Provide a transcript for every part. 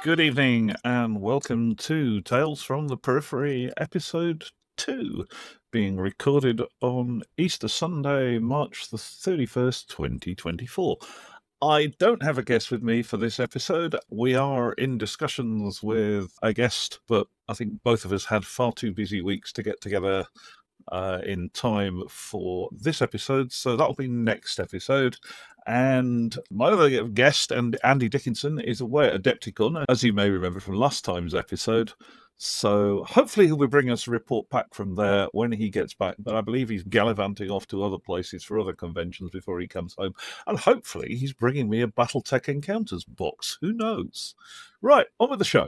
Good evening and welcome to Tales from the Periphery, episode 2, being recorded on Easter Sunday, March the 31st, 2024. I don't have a guest with me for this episode. We are in discussions with a guest, but I think both of us had far too busy weeks to get together in time for this episode, so that'll be next episode. And my other guest, and Andy Dickinson, is away at Adepticon, as you may remember from last time's episode. So hopefully he'll be bringing us a report back from there when he gets back. But I believe he's gallivanting off to other places for other conventions before he comes home. And hopefully he's bringing me a BattleTech Encounters box. Who knows? Right, on with the show.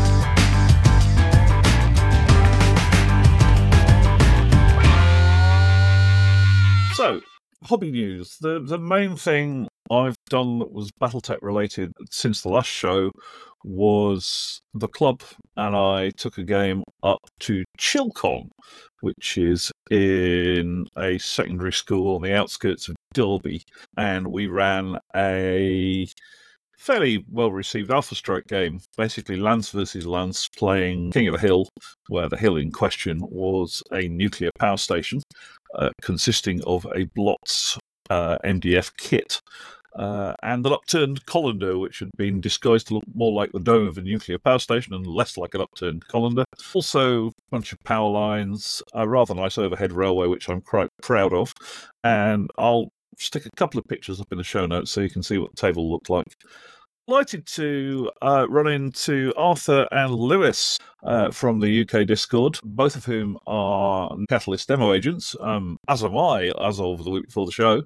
So, hobby news. The main thing I've done that was BattleTech related since the last show was the club, and I took a game up to Chilcon, which is in a secondary school on the outskirts of Derby, and we ran a fairly well-received Alpha Strike game, basically Lance versus Lance, playing King of the Hill, where the hill in question was a nuclear power station consisting of a Blotz MDF kit and an upturned colander, which had been disguised to look more like the dome of a nuclear power station and less like an upturned colander. Also, a bunch of power lines, a rather nice overhead railway, which I'm quite proud of, and I'll stick a couple of pictures up in the show notes so you can see what the table looked like. Delighted to run into Arthur and Lewis from the UK Discord, both of whom are Catalyst demo agents, as am I, as of the week before the show.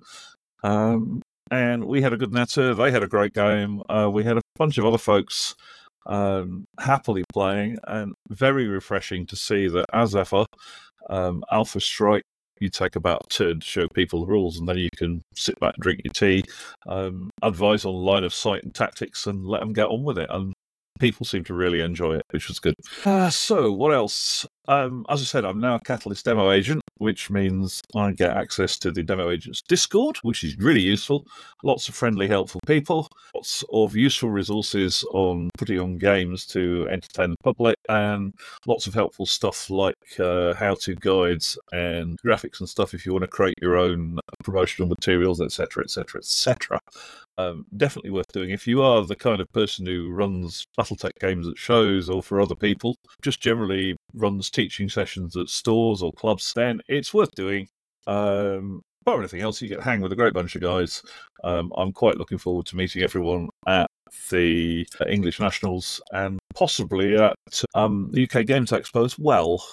And we had a good natter. They had a great game. We had a bunch of other folks happily playing, and very refreshing to see that, as ever, Alpha Strike, you take about a turn to show people the rules, and then you can sit back and drink your tea, advise on line of sight and tactics, and let them get on with it. And people seem to really enjoy it, which was good. So, what else? As I said, I'm now a Catalyst demo agent, which means I get access to the demo agent's Discord, which is really useful. Lots of friendly, helpful people, lots of useful resources on putting on games to entertain the public, and lots of helpful stuff like how-to guides and graphics and stuff if you want to create your own promotional materials, etc., etc., etc. Definitely worth doing. If you are the kind of person who runs BattleTech games at shows or for other people, just generally runs teaching sessions at stores or clubs, then it's worth doing. Apart from anything else, you get to hang with a great bunch of guys. I'm quite looking forward to meeting everyone at the English Nationals and possibly at the UK Games Expo as well.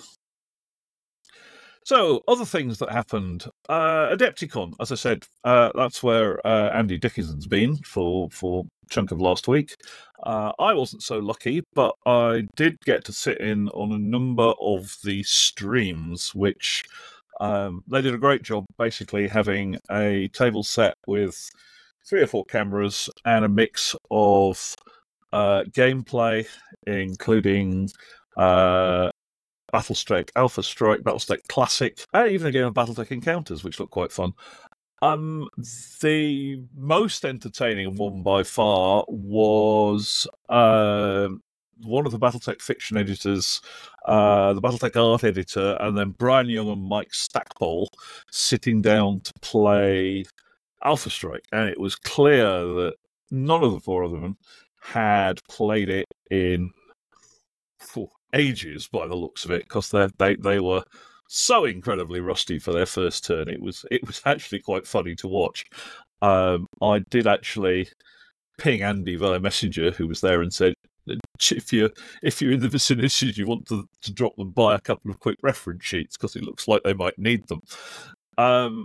So, other things that happened. Adepticon, as I said, that's where Andy Dickinson's been for a chunk of last week. I wasn't so lucky, but I did get to sit in on a number of the streams, which they did a great job basically having a table set with 3 or 4 cameras and a mix of gameplay, including BattleStrike, Alpha Strike, BattleStrike Classic, and even a game of BattleTech Encounters, which looked quite fun. The most entertaining one by far was one of the BattleTech fiction editors, the BattleTech art editor, and then Brian Young and Mike Stackpole sitting down to play Alpha Strike. And it was clear that none of the 4 of them had played it in ages by the looks of it, because they were so incredibly rusty for their first turn. It was actually quite funny to watch. I did actually ping Andy via Messenger, who was there, and said, if you're in the vicinity, you want to drop them by a couple of quick reference sheets, because it looks like they might need them. But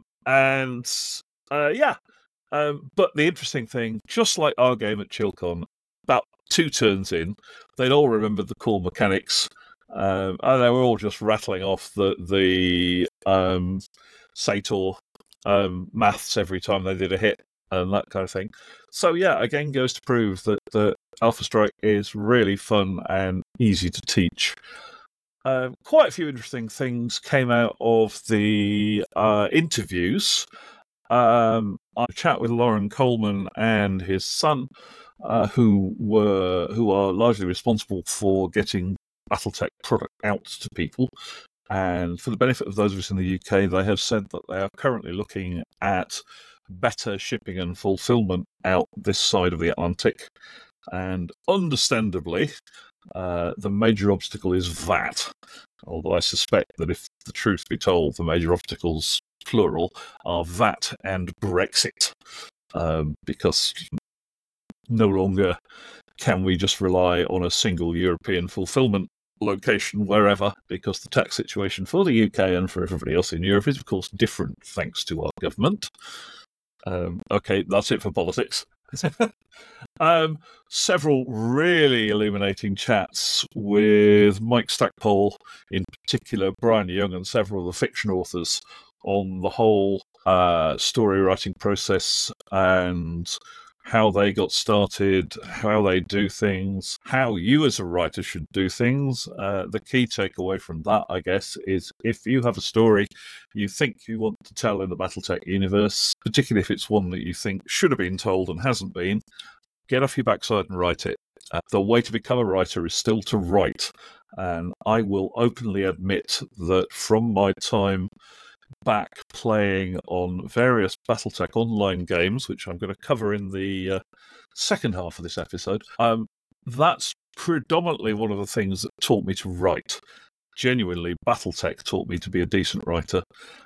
the interesting thing, just like our game at Chilcon, about 2 turns in, they'd all remembered the core mechanics, and they were all just rattling off the Sator maths every time they did a hit and that kind of thing. So yeah, again goes to prove that the Alpha Strike is really fun and easy to teach. Quite a few interesting things came out of the interviews. I chat with Lauren Coleman and his son, who are largely responsible for getting BattleTech product out to people. And for the benefit of those of us in the UK, they have said that they are currently looking at better shipping and fulfillment out this side of the Atlantic. And understandably, the major obstacle is VAT. Although I suspect that if the truth be told, the major obstacles, plural, are VAT and Brexit. Because no longer can we just rely on a single European fulfillment location wherever, because the tax situation for the UK and for everybody else in Europe is, of course, different thanks to our government. Okay, that's it for politics. Several really illuminating chats with Mike Stackpole, in particular, Brian Young, and several of the fiction authors on the whole story writing process and how they got started, how they do things, how you as a writer should do things. The key takeaway from that, I guess, is if you have a story you think you want to tell in the BattleTech universe, particularly if it's one that you think should have been told and hasn't been, get off your backside and write it. The way to become a writer is still to write. And I will openly admit that from my time back playing on various BattleTech online games, which I'm going to cover in the second half of this episode, that's predominantly one of the things that taught me to write. Genuinely, BattleTech taught me to be a decent writer.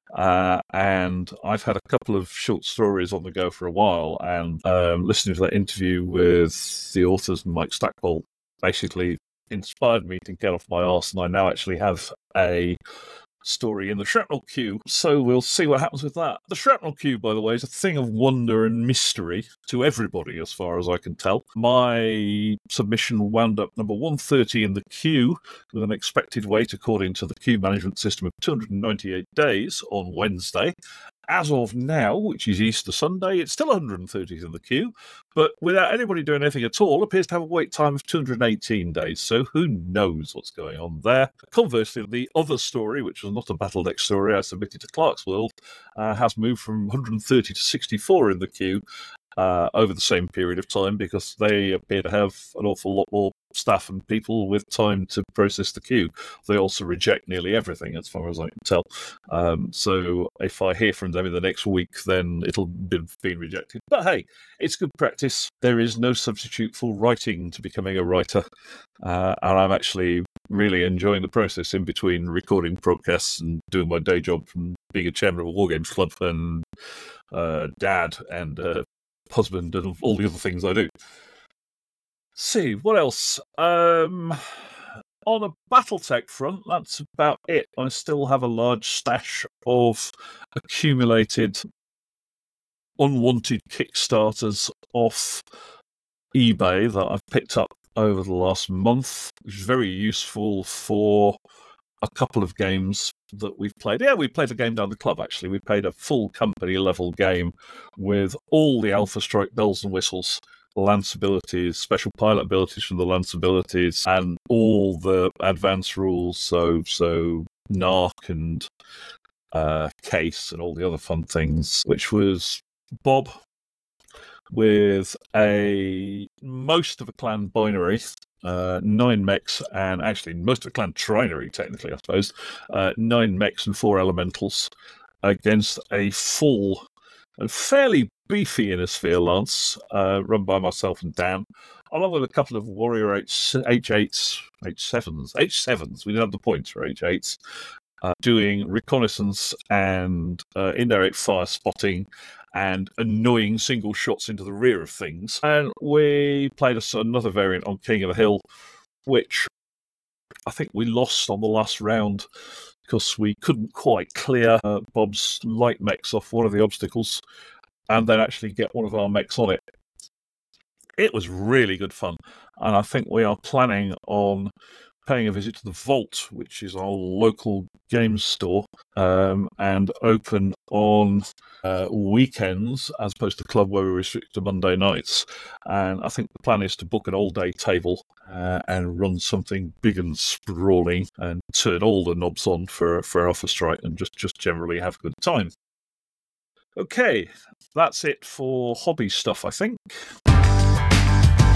And I've had a couple of short stories on the go for a while, and listening to that interview with the authors and Mike Stackpole basically inspired me to get off my arse, and I now actually have a story in the Shrapnel Queue, so we'll see what happens with that. The Shrapnel Queue, by the way, is a thing of wonder and mystery to everybody, as far as I can tell. My submission wound up number 130 in the queue, with an expected wait, according to the queue management system, of 298 days on Wednesday. As of now, which is Easter Sunday, it's still 130th in the queue, but without anybody doing anything at all, appears to have a wait time of 218 days, so who knows what's going on there. Conversely, the other story, which was not a BattleTech story I submitted to Clarksworld, has moved from 130 to 64 in the queue over the same period of time, because they appear to have an awful lot more staff and people with time to process the queue. They also reject nearly everything, as far as I can tell. So if I hear from them in the next week, then it'll be rejected. But hey, it's good practice. There is no substitute for writing to becoming a writer. And I'm actually really enjoying the process in between recording podcasts and doing my day job from being a chairman of a War Games club and dad and husband and all the other things I do. See, what else? On a BattleTech front, that's about it. I still have a large stash of accumulated unwanted Kickstarters off eBay that I've picked up over the last month, which is very useful for a couple of games that we've played. Yeah, we played a game down the club, actually. We played a full company-level game with all the Alpha Strike bells and whistles, Lance abilities, special pilot abilities from the Lance abilities, and all the advanced rules, so NARC and Case and all the other fun things, which was Bob with most of a clan binary, 9 mechs, and actually most of the clan trinary, technically, I suppose, 9 mechs and 4 elementals against a full and fairly beefy Innisphere Lance, run by myself and Dan, along with a couple of Warrior H8s, H7s, we didn't have the points for H8s, doing reconnaissance and indirect fire spotting and annoying single shots into the rear of things. And we played another variant on King of the Hill, which I think we lost on the last round because we couldn't quite clear Bob's light mechs off one of the obstacles and then actually get one of our mechs on it. It was really good fun, and I think we are planning on paying a visit to the Vault, which is our local games store, and open on weekends as opposed to club where we restrict to Monday nights. And I think the plan is to book an all-day table and run something big and sprawling and turn all the knobs on for Alpha Strike and just generally have a good time. Okay, that's it for hobby stuff, I think.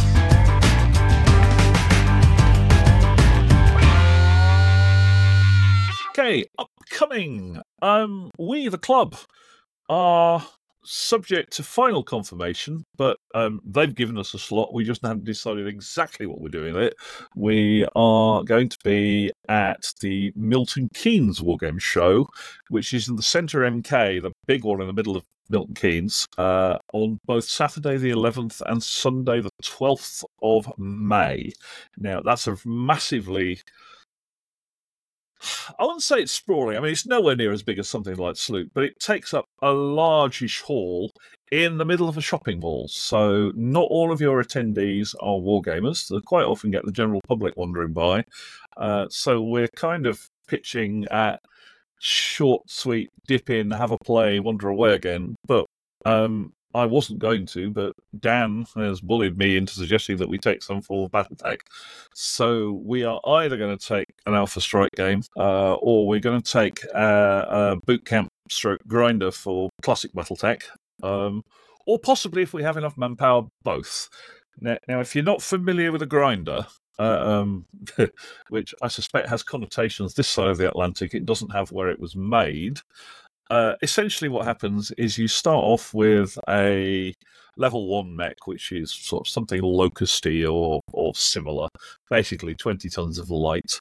Okay, upcoming. We, the club, are subject to final confirmation, but they've given us a slot. We just haven't decided exactly what we're doing with it. We are going to be at the Milton Keynes Wargame Show, which is in the Centre MK, the big one in the middle of Milton Keynes, on both Saturday the 11th and Sunday the 12th of May. Now, that's a massively... I wouldn't say it's sprawling. I mean, it's nowhere near as big as something like Sloot, but it takes up a largish hall in the middle of a shopping mall. So not all of your attendees are wargamers. They quite often get the general public wandering by. So we're kind of pitching at short, sweet, dip in, have a play, wander away again. But I wasn't going to, but Dan has bullied me into suggesting that we take some form of BattleTech. So we are either going to take an Alpha Strike game, or we're going to take a boot camp stroke grinder for classic BattleTech, or possibly, if we have enough manpower, both. Now, if you're not familiar with a grinder, which I suspect has connotations this side of the Atlantic, it doesn't have where it was made. Essentially what happens is you start off with a level 1 mech, which is sort of something locusty or similar, basically 20 tons of light.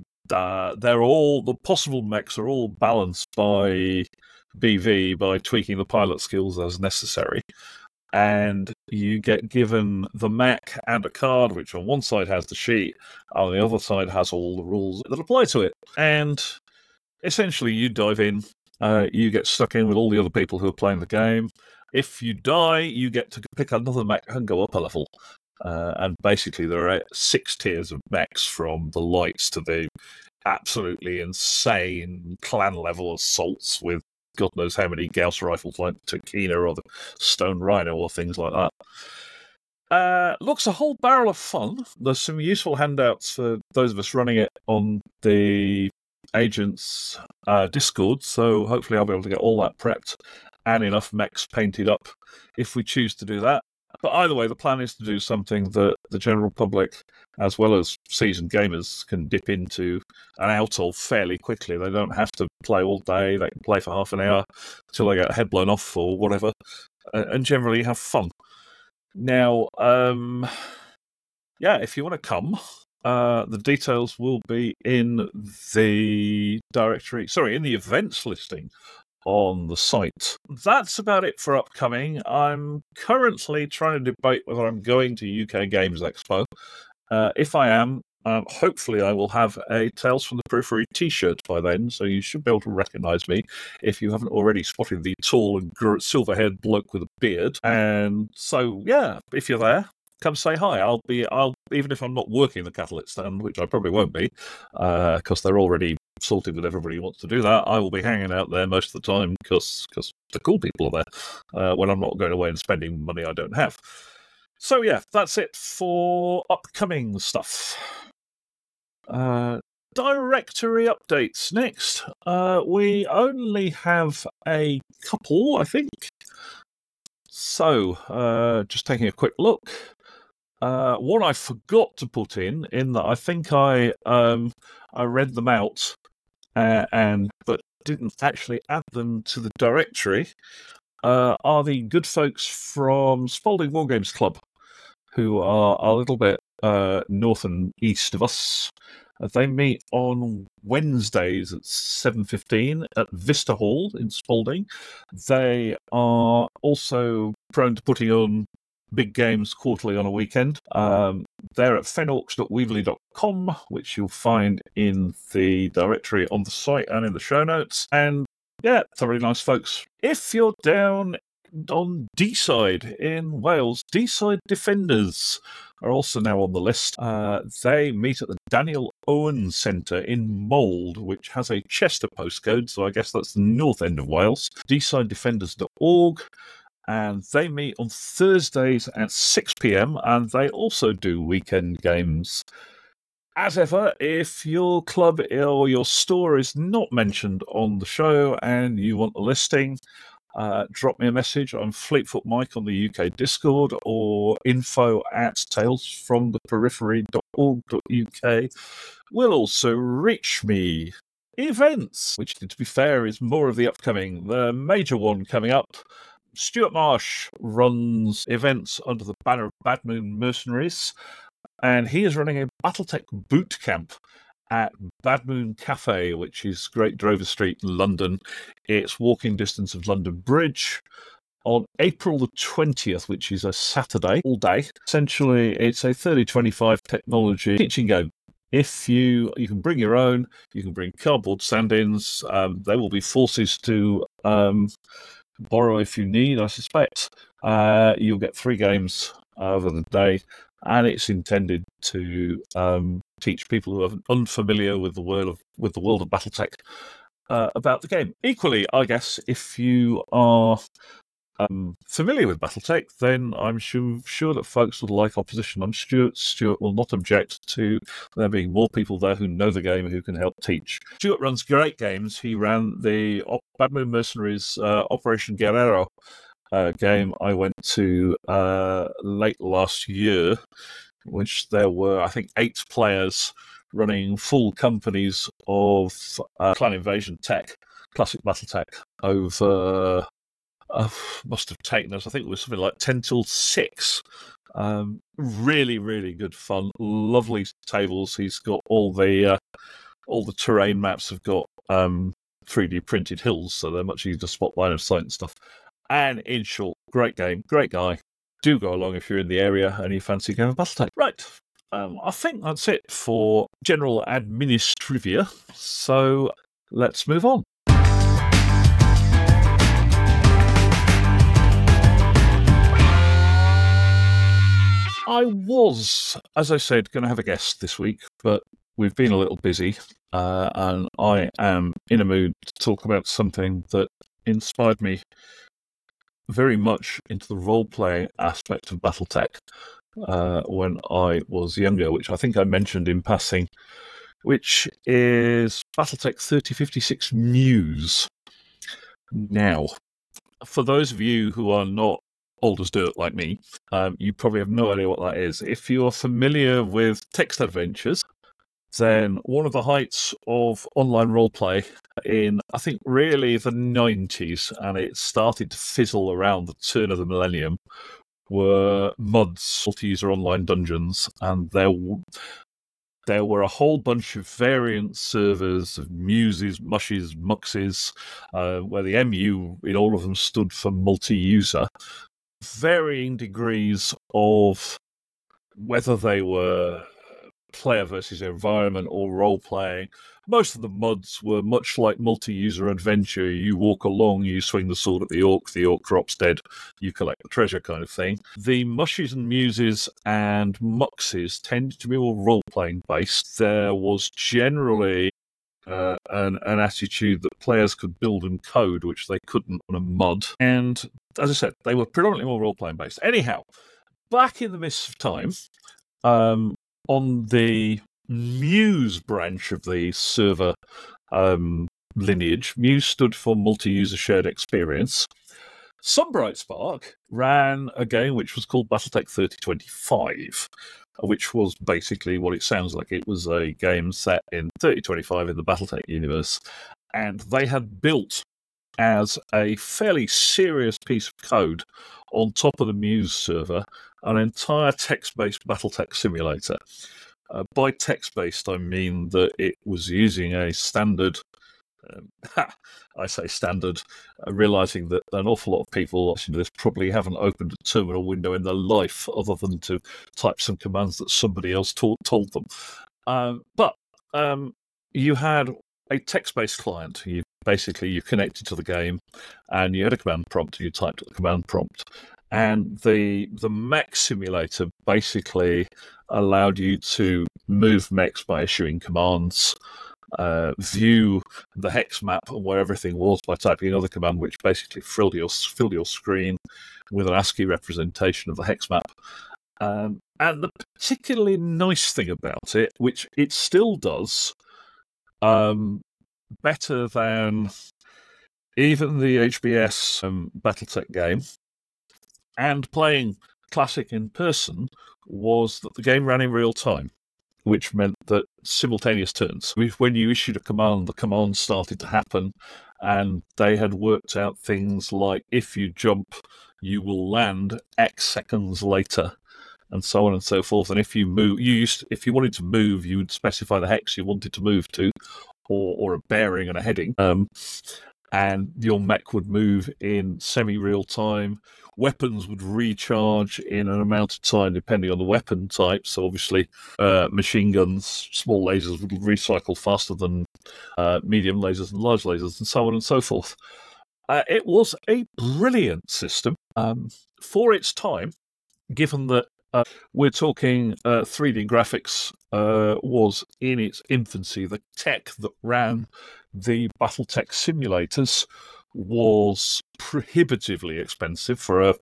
The possible mechs are all balanced by BV by tweaking the pilot skills as necessary. And you get given the mech and a card, which on one side has the sheet, on the other side has all the rules that apply to it. And essentially you dive in. You get stuck in with all the other people who are playing the game. If you die, you get to pick another mech and go up a level. And basically, there are 6 tiers of mechs, from the lights to the absolutely insane clan level assaults with God knows how many Gauss rifles like Turkina or the Stone Rhino or things like that. Looks a whole barrel of fun. There's some useful handouts for those of us running it on the agents Discord, so hopefully I'll be able to get all that prepped and enough mechs painted up if we choose to do that. But either way, the plan is to do something that the general public, as well as seasoned gamers, can dip into and out of fairly quickly. They don't have to play all day. They can play for half an hour until they get head blown off or whatever, and generally have fun. Now, if you want to come, the details will be in the in the events listing on the site. That's about it for upcoming. I'm currently trying to debate whether I'm going to UK Games Expo. If I am, hopefully I will have a Tales from the Periphery t-shirt by then, so you should be able to recognise me if you haven't already spotted the tall and silver-haired bloke with a beard. And so, if you're there, come say hi. I'll even if I'm not working the Catalyst stand, which I probably won't be, because they're already sorted with everybody who wants to do that. I will be hanging out there most of the time because the cool people are there when I'm not going away and spending money I don't have. So that's it for upcoming stuff. Directory updates next. We only have a couple, I think. So, just taking a quick look. One I forgot to put in that I think I read them out, but didn't actually add them to the directory, are the good folks from Spalding Wargames Club, who are a little bit north and east of us. They meet on Wednesdays at 7:15 at Vista Hall in Spalding. They are also prone to putting on big games quarterly on a weekend. They're at fenorks.weebly.com, which you'll find in the directory on the site and in the show notes. And they're really nice folks. If you're down on D-side in Wales, D-side Defenders are also now on the list. They meet at the Daniel Owen Centre in Mold, which has a Chester postcode, so I guess that's the north end of Wales. dsidedefenders.org. And they meet on Thursdays at 6 p.m, and they also do weekend games. As ever, if your club or your store is not mentioned on the show and you want a listing, drop me a message on Fleetfoot Mike on the UK Discord or info@talesfromtheperiphery.org.uk. Will also reach me events, which, to be fair, is more of the upcoming. The major one coming up, Stuart Marsh runs events under the banner of Bad Moon Mercenaries, and he is running a Battletech boot camp at Bad Moon Cafe, which is Great Dover Street in London. It's walking distance of London Bridge. On April the 20th, which is a Saturday, all day. Essentially, it's a 30-25 technology teaching game. If you can bring your own, you can bring cardboard stand-ins. There will be forces to borrow if you need, I suspect. You'll get 3 games over the day, and it's intended to teach people who are unfamiliar with the world of BattleTech about the game. Equally, I guess, if you are familiar with BattleTech, then I'm sure that folks would like opposition. I'm sure Stuart will not object to there being more people there who know the game who can help teach. Stuart runs great games. He ran the Bad Moon Mercenaries Operation Guerrero game I went to late last year, which there were, I think, 8 players running full companies of Clan Invasion Tech, classic BattleTech, over... must have taken us, I think it was something like 10 till 6. Really, really good fun. Lovely tables. He's got all the terrain maps have got 3D printed hills, so they're much easier to spot line of sight and stuff. And in short, great game, great guy. Do go along if you're in the area and you fancy a game of BattleTech. Right. I think that's it for general administrivia. So let's move on. I was, as I said, going to have a guest this week, but we've been a little busy, and I am in a mood to talk about something that inspired me very much into the role-playing aspect of BattleTech when I was younger, which I think I mentioned in passing, which is BattleTech 3056 Muse. Now, for those of you who are not old as dirt like me, you probably have no idea what that is. If you're familiar with text adventures, then one of the heights of online roleplay in, I think, really the 90s, and it started to fizzle around the turn of the millennium, were MUDs, multi-user online dungeons, and there were a whole bunch of variant servers of Muses, Mushes, Muxes, where the MU in all of them stood for multi-user. Varying degrees of whether they were player versus environment or role-playing. Most of the MUDs were much like multi-user adventure. You walk along, you swing the sword at the orc drops dead, you collect the treasure kind of thing. The Mushes and Muses and Muxes tended to be more role-playing based. There was generally an attitude that players could build and code, which they couldn't on a MUD. And as I said, they were predominantly more role-playing based. Anyhow, back in the mists of time, on the Muse branch of the server lineage, Muse stood for Multi-User Shared Experience. Sunbright Spark ran a game which was called BattleTech 3025, which was basically what it sounds like. It was a game set in 3025 in the BattleTech universe, and they had built, as a fairly serious piece of code on top of the Muse server, an entire text-based BattleTech simulator. By text-based, I mean that it was using a standard... I say standard, realising that an awful lot of people watching this probably haven't opened a terminal window in their life other than to type some commands that somebody else told them. But you had a text-based client. You connected to the game, and you had a command prompt, and you typed at the command prompt. And the mech simulator basically allowed you to move mechs by issuing commands, view the hex map and where everything was by typing another command, which basically filled your screen with an ASCII representation of the hex map. And the particularly nice thing about it, which it still does better than even the HBS BattleTech game, and playing Classic in person, was that the game ran in real time, which meant that simultaneous turns. When you issued a command, the command started to happen, and they had worked out things like if you jump, you will land X seconds later, and so on and so forth. And if you move, if you wanted to move, you would specify the hex you wanted to move to, or a bearing and a heading. And your mech would move in semi-real time. Weapons would recharge in an amount of time depending on the weapon type. So obviously, machine guns, small lasers would recycle faster than medium lasers and large lasers, and so on and so forth. It was a brilliant system for its time, given that we're talking 3D graphics was in its infancy. The tech that ran the BattleTech simulators was prohibitively expensive for a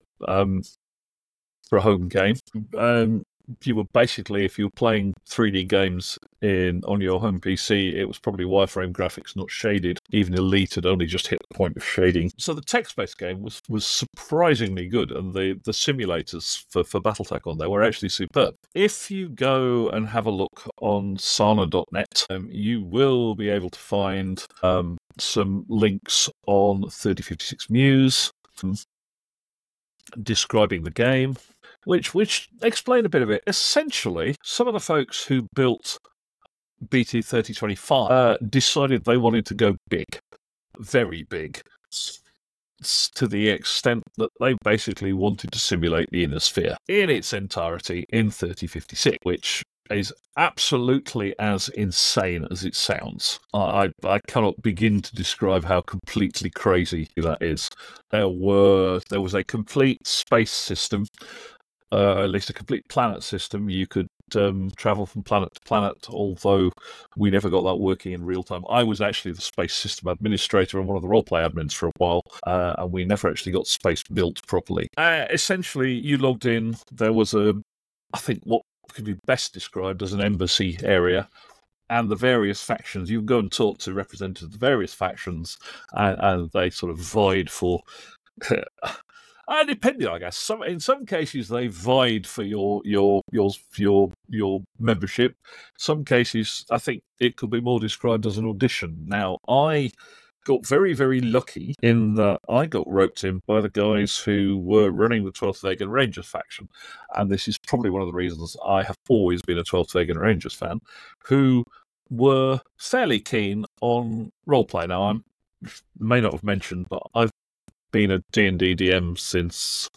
home game. You were basically, if you were playing 3D games on your home PC, it was probably wireframe graphics, not shaded. Even Elite had only just hit the point of shading. So the text-based game was surprisingly good, and the simulators for BattleTech on there were actually superb. If you go and have a look on Sana.net, you will be able to find some links on 3056 Muse describing the game, which explain a bit of it. Essentially, some of the folks who built BT 3025 decided they wanted to go big, very big, to the extent that they basically wanted to simulate the inner sphere in its entirety in 3056, which is absolutely as insane as it sounds. I cannot begin to describe how completely crazy that is. There was a complete space system, at least a complete planet system. You could travel from planet to planet, although we never got that working in real time. I was actually the space system administrator and one of the roleplay admins for a while, and we never actually got space built properly. Essentially, you logged in. There was I think what could be best described as an embassy area, and the various factions. You go and talk to representatives of the various factions, and they sort of vied for. Depending, I guess. In some cases, they vied for your membership. Some cases, I think it could be more described as an audition. Now, I got very, very lucky in that I got roped in by the guys who were running the 12th Vegan Rangers faction, and this is probably one of the reasons I have always been a 12th Vegan Rangers fan, who were fairly keen on roleplay. Now, I may not have mentioned, but I've been a D&D DM since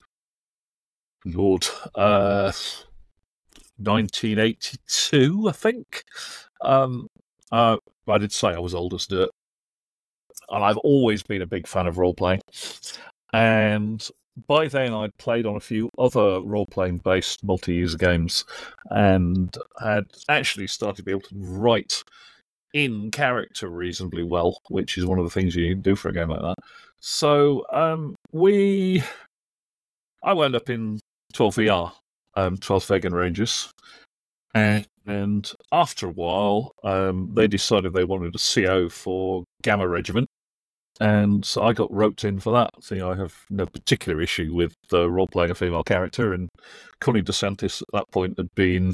1982, I think. I did say I was old as dirt, and I've always been a big fan of role-playing. And by then, I'd played on a few other role-playing based multi-user games, and had actually started to be able to write in character reasonably well, which is one of the things you do for a game like that. So I wound up in 12VR, 12 Vegan Rangers, and after a while, they decided they wanted a CO for Gamma Regiment, and so I got roped in for that. See, I have no particular issue with role-playing a female character, and Connie DeSantis at that point had been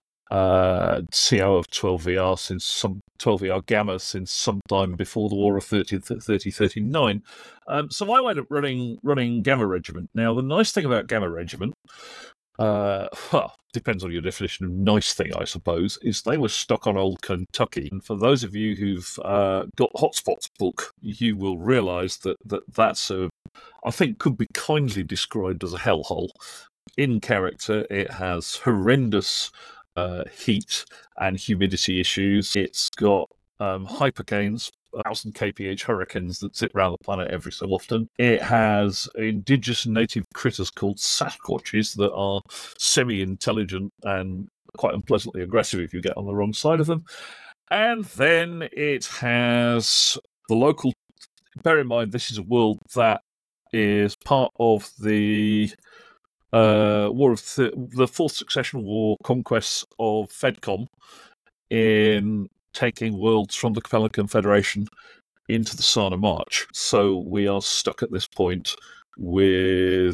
CO of 12VR since 12VR Gamma since sometime before the War of 3039. So I wound up running Gamma Regiment. Now, the nice thing about Gamma Regiment, depends on your definition of nice thing, I suppose, is they were stuck on old Kentucky. And for those of you who've got Hotspot's book, you will realise that's I think could be kindly described as a hellhole. In character, it has horrendous heat and humidity issues. It's got hypercanes, 1,000 kph hurricanes that sit around the planet every so often. It has indigenous and native critters called Sasquatches that are semi-intelligent and quite unpleasantly aggressive if you get on the wrong side of them. And then it has the local... Bear in mind, this is a world that is part of the War of the Fourth Succession War conquests of FedCom in taking worlds from the Capella Confederation into the Sana March. So we are stuck at this point with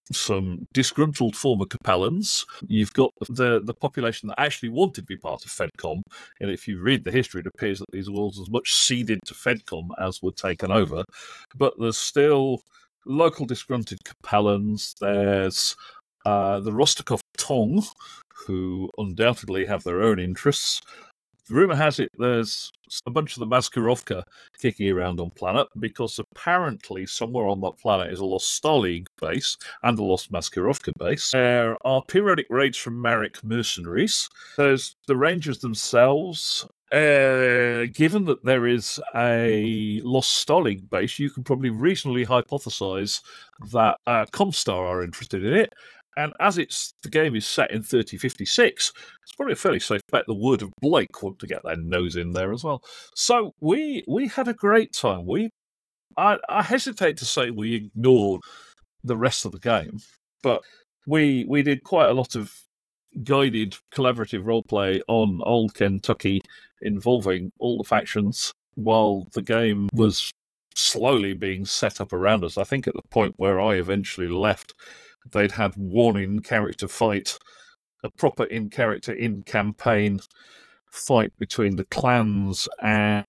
some disgruntled former Capellans. You've got the population that actually wanted to be part of FedCom. And if you read the history, it appears that these worlds as much ceded to FedCom as were taken over. But there's still local disgruntled Capellans. There's the Rostakov Tong, who undoubtedly have their own interests. Rumour has it there's a bunch of the Maskirovka kicking around on planet because apparently somewhere on that planet is a lost Starleague base and a lost Maskirovka base. There are periodic raids from Marek mercenaries. There's the Rangers themselves. Given that there is a lost Starleague base, you can probably reasonably hypothesize that Comstar are interested in it. And as the game is set in 3056, it's probably a fairly safe bet the Word of Blake want to get their nose in there as well. So we had a great time. I hesitate to say we ignored the rest of the game, but we did quite a lot of guided collaborative roleplay on Old Kentucky involving all the factions while the game was slowly being set up around us. I think at the point where I eventually left, they'd had one in-character fight, a proper in-character, in-campaign fight between the clans and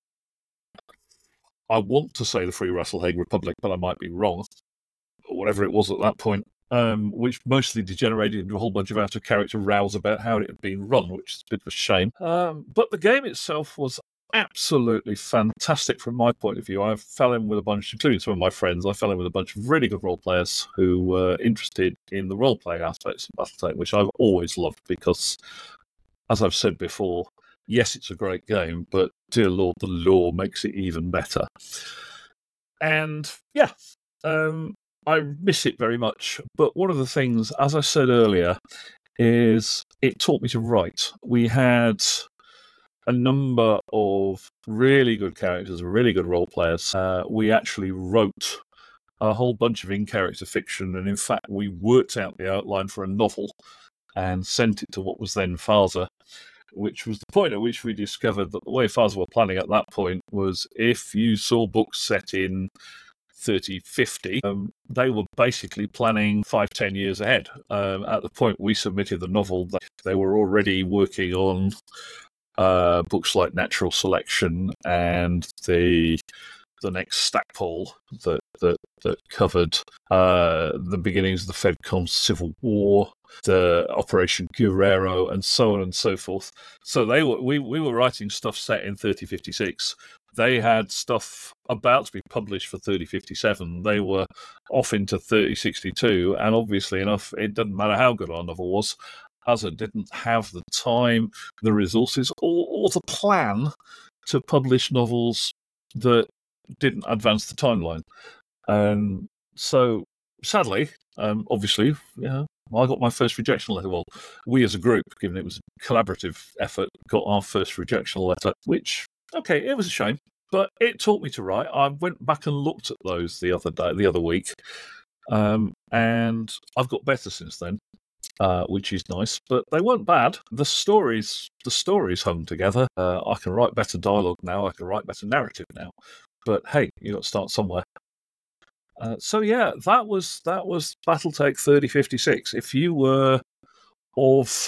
I want to say the Free Russellhague Republic, but I might be wrong, or whatever it was at that point, which mostly degenerated into a whole bunch of out-of-character rows about how it had been run, which is a bit of a shame. But the game itself was absolutely fantastic from my point of view. I fell in with a bunch, including some of my friends, I fell in with a bunch of really good role players who were interested in the role-playing aspects of Battletech, which I've always loved because, as I've said before, yes, it's a great game, but dear Lord, the lore makes it even better. And yeah, I miss it very much. But one of the things, as I said earlier, is it taught me to write. We had a number of really good characters, really good role players. We actually wrote a whole bunch of in-character fiction, and in fact, we worked out the outline for a novel and sent it to what was then FASA, which was the point at which we discovered that the way FASA were planning at that point was if you saw books set in 3050, they were basically planning 5-10 years ahead. At the point we submitted the novel, they were already working on books like Natural Selection and the next Stackpole that covered the beginnings of the FedCom Civil War, the Operation Guerrero, and so on and so forth. So we were writing stuff set in 3056. They had stuff about to be published for 3057. They were off into 3062, and obviously enough, it doesn't matter how good our novel was, as it didn't have the time, the resources, or the plan to publish novels that didn't advance the timeline. And so, sadly, obviously, I got my first rejection letter. Well, we as a group, given it was a collaborative effort, got our first rejection letter, which, okay, it was a shame, but it taught me to write. I went back and looked at those the other week, and I've got better since then. Which is nice, but they weren't bad. The stories hung together. I can write better dialogue now. I can write better narrative now. But hey, you got to start somewhere. So yeah, that was BattleTech 3056. If you were of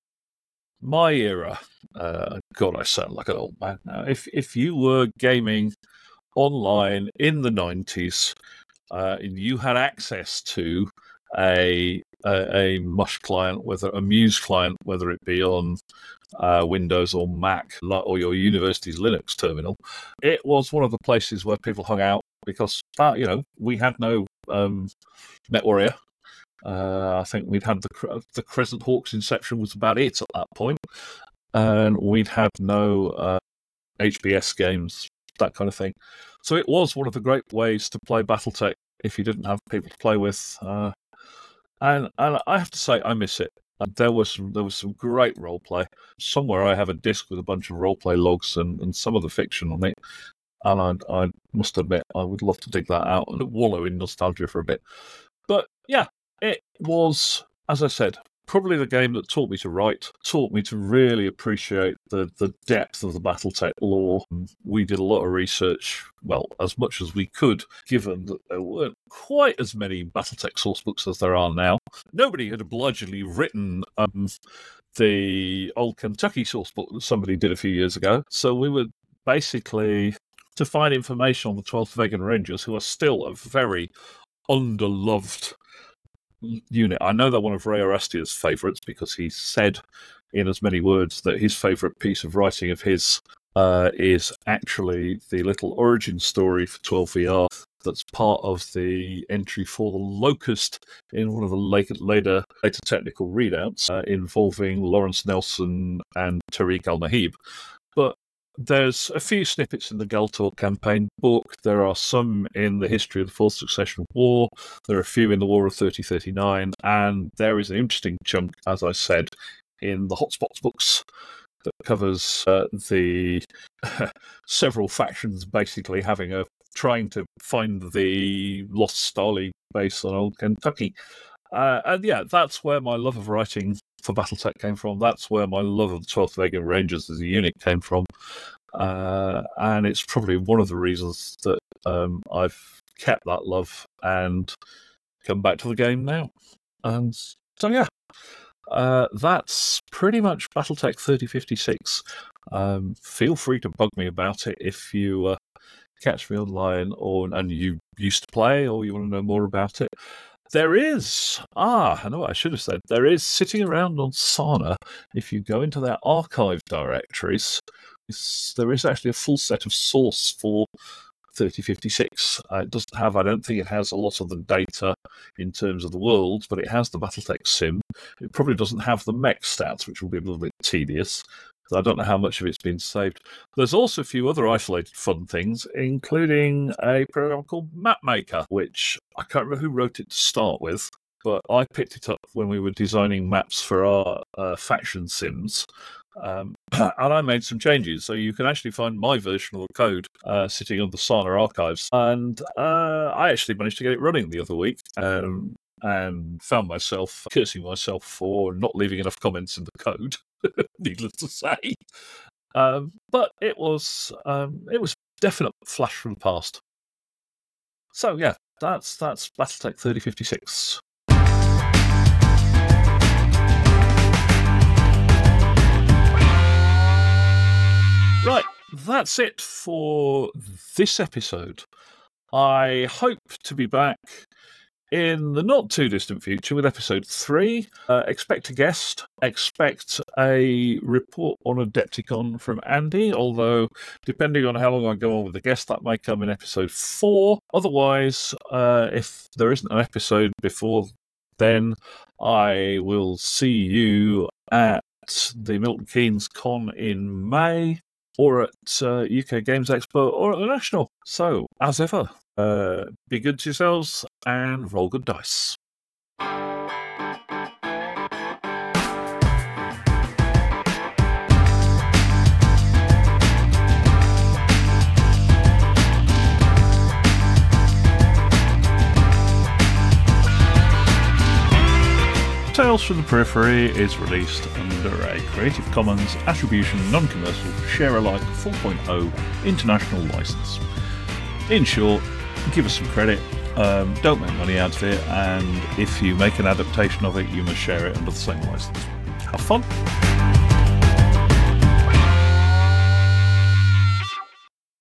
my era, God, I sound like an old man now. If you were gaming online in the 90s, and you had access to a Mush client, whether a Muse client, whether it be on Windows or Mac, or your university's Linux terminal, it was one of the places where people hung out because we had no MechWarrior. I think we'd had the Crescent Hawks Inception was about it at that point, and we'd had no HBS games, that kind of thing. So it was one of the great ways to play BattleTech if you didn't have people to play with. And I have to say, I miss it. There was some great roleplay. Somewhere I have a disc with a bunch of roleplay logs and some of the fiction on it. And I must admit, I would love to dig that out and wallow in nostalgia for a bit. But yeah, it was, as I said, probably the game that taught me to write, taught me to really appreciate the depth of the Battletech lore. We did a lot of research, well, as much as we could, given that there weren't quite as many Battletech sourcebooks as there are now. Nobody had obligingly written the old Kentucky sourcebook that somebody did a few years ago. So we were basically to find information on the 12th Vegan Rangers, who are still a very underloved unit. I know they're one of Ray Arastia's favourites because he said in as many words that his favourite piece of writing of his is actually the little origin story for 12VR that's part of the entry for the Locust in one of the later technical readouts involving Lawrence Nelson and Tariq Al-Nahib. But there's a few snippets in the Galtor campaign book. There are some in the history of the Fourth Succession War. There are a few in the War of 3039. And there is an interesting chunk, as I said, in the Hotspots books that covers the several factions basically trying to find the lost Starly base on old Kentucky. And yeah, that's where my love of writing for Battletech came from. That's where my love of the 12th Vegan Rangers as a unit came from. And it's probably one of the reasons that I've kept that love and come back to the game now. And so, yeah, that's pretty much Battletech 3056. Feel free to bug me about it if you catch me online and you used to play or you want to know more about it. There is, I know what I should have said. There is, sitting around on Sana, if you go into their archive directories, there is actually a full set of source for 3056. It doesn't have, I don't think it has a lot of the data in terms of the worlds, but it has the Battletech sim. It probably doesn't have the mech stats, which will be a little bit tedious. I don't know how much of it's been saved. There's also a few other isolated fun things, including a program called Mapmaker, which I can't remember who wrote it to start with, but I picked it up when we were designing maps for our faction sims. And I made some changes, so you can actually find my version of the code sitting on the Sana archives. And I actually managed to get it running the other week. And found myself cursing myself for not leaving enough comments in the code, needless to say. But it was definite flash from the past. So yeah, that's Battletech 3056. Right, that's it for this episode. I hope to be back in the not too distant future with episode 3. Expect a guest, expect a report on Adepticon from Andy, although depending on how long I go on with the guest, that may come in episode 4. Otherwise, if there isn't an episode before then, I will see you at the Milton Keynes Con in May, or at UK Games Expo, or at the National. So, as ever, be good to yourselves and roll good dice. Tales from the Periphery is released under a Creative Commons Attribution Non-Commercial Share-alike 4.0 international license. In short, give us some credit, don't make money out of it, and if you make an adaptation of it, you must share it under the same license. Have fun!